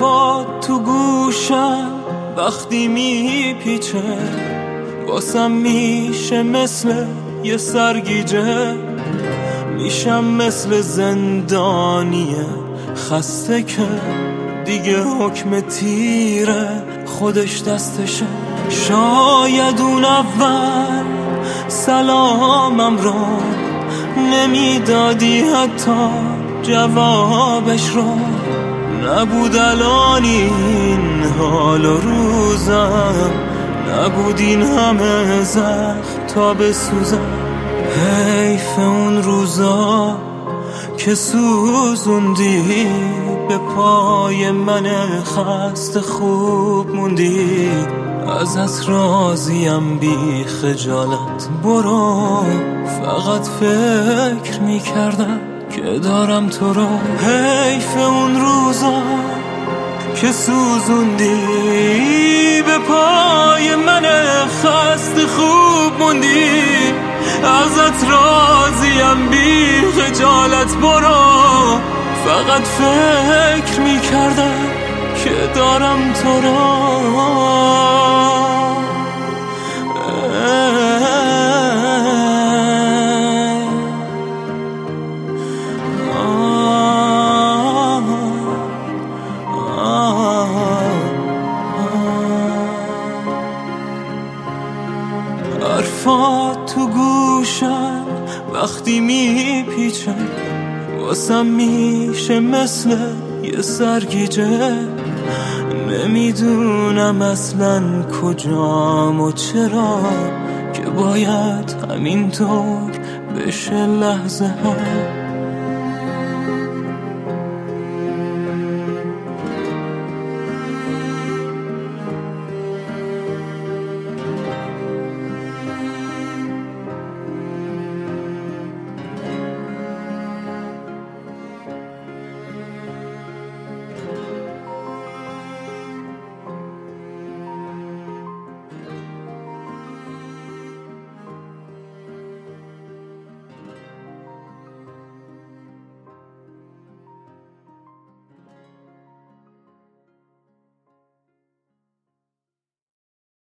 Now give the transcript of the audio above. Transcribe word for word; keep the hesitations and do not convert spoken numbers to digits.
حرفات تو گوشم وقتی میپیچه، واسم میشه مثل یه سرگیجه. میشم مثل زندانی خسته که دیگه حکم تیره خودش دستشه. شاید اون اول سلامم رو نمیدادی، حتی جوابش رو. نبود الان این حال و روزم، نبود این همه زخم تا بسوزم. حیف اون روزا که سوزوندی به پای من خسته خوب موندی. ازت راضیم بی خجالت برو، فقط فکر میکردم که دارم تو رو. حیف اون روزا که سوزوندی به پای من خسته خوب موندی. ازت راضیم بی خجالت برو، فقط فکر میکردم که دارم تو رو. حرفات تو گوشم وقتی میپیچه، واسم میشه مثل یه سرگیجه. نمیدونم اصلا کجام و چرا که باید همینطور بشه لحظه ها.